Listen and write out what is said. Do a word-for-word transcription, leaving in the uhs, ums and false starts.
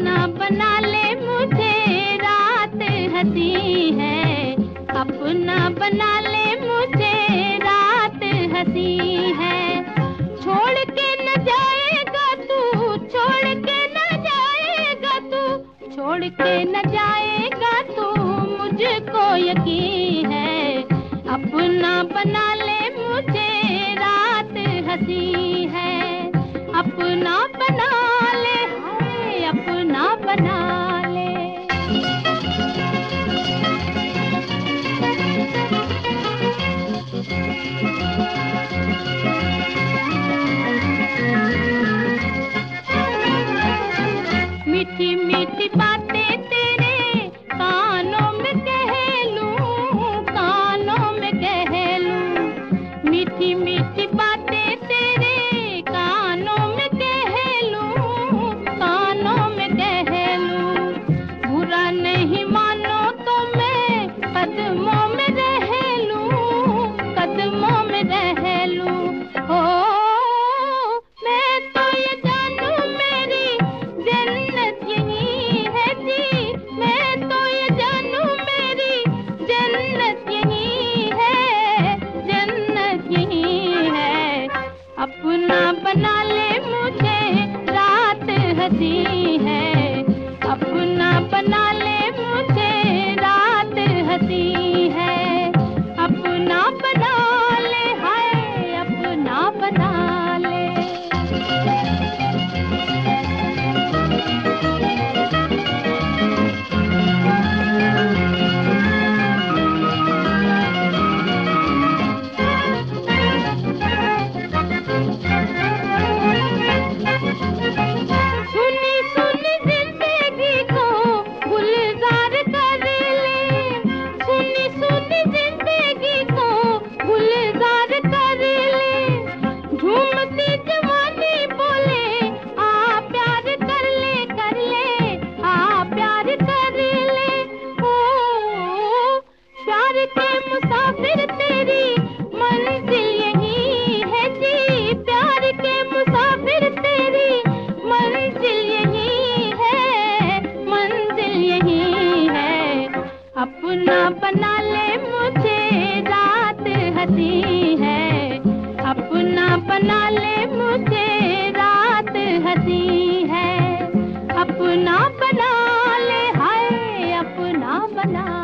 अपना बना ले मुझे, रात हंसी है। अपना बना ले मुझे, रात हंसी है। छोड़ के न जाएगा तू, छोड़ के न जाएगा तू, छोड़ के न जाएगा तू, मुझको यकीन है। अपना बना ले मुझे, रात हंसी है। अपना बना ले, हाय अपना बना ले। मीठी मीठी बातें तेरे कानों में कह लूं, कानों में कह लूं। मीठी मीठी बातें तेरे कानों में कह लूं, कानों में कह लूं। बुरा नहीं मानो तो मैं कदमों में रह लूं, कदमों में रह लूं। हो मैं तो ये जानूं मेरी जन्नत यही है जी, मैं तो ये जानूं मेरी जन्नत यही है, जन्नत यही है। अपना बना ले मुझे, रात हंसी है। अपना बना ले मुझे, रात हंसी है। अपना बना ले, हाय अपना बना ले। सुनी सुनी जिंदगी को गुलजार कर ले, सुनी सुनी जिंदगी को गुलजार कर ले। झूमती जवानी बोले आ प्यार कर ले, कर ले आ प्यार कर ले। ओ प्यार के मुसाफिर तेरी मंजिल यही है जी, प्यार के मुसाफिर तेरी मंजिल यही है, मंजिल यही है। अपना बना ले मुझे, रात हंसी है। अपना बना ले मुझे, रात हंसी है। अपना बना ले, हाय अपना बना